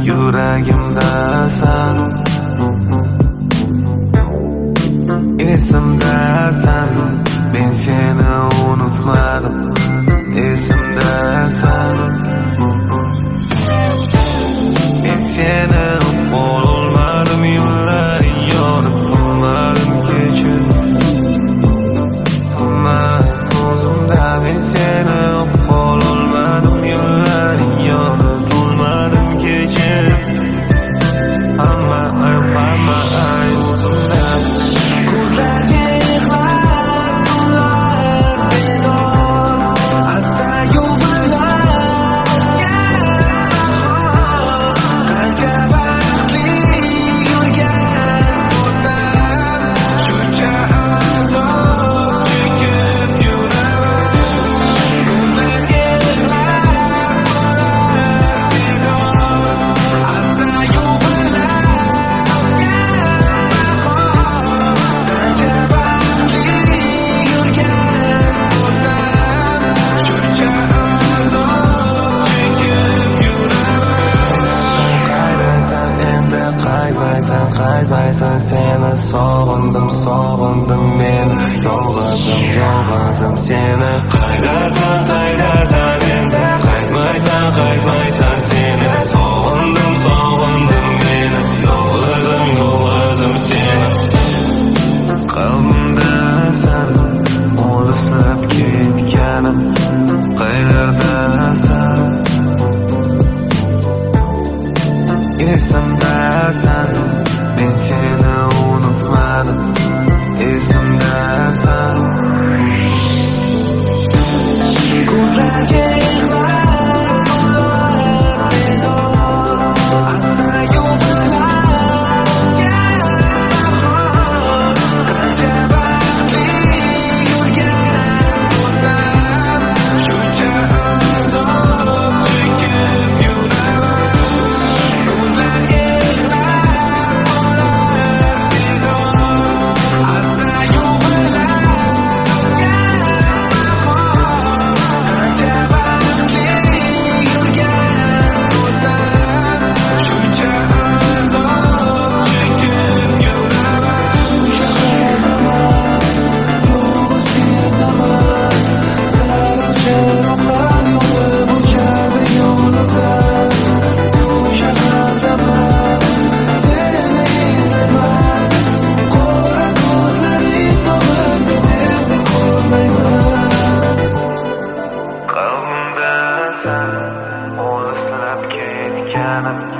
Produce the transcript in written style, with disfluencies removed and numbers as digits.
yuragimdasan, esimdasan, men seni unutmadim, esimdasan, men seni qololmadim, yo'llaring yorib bo'lmadim kechir, hamma ko'zimda men seni qololmadim, yo'llaring yorib bo'lmadim kechir, hamma o'zimda ko'zlarga qaytmaysan, seni sog'indim men, yolg'izim seni. Qaydasan endi, qaytmaysan seni, sog'indim men, yolg'izim seni. Qalbimdasan, olisab ketganim, qayerdasan, esimdasan, men seni unutmadim, esimdasan. Ko'zlarga yig'lab asta yo'qlarga qancha baxtli yurgan bo'lsam, shuncha azob chekib yuraman. Ko'zlarga olisab ketganim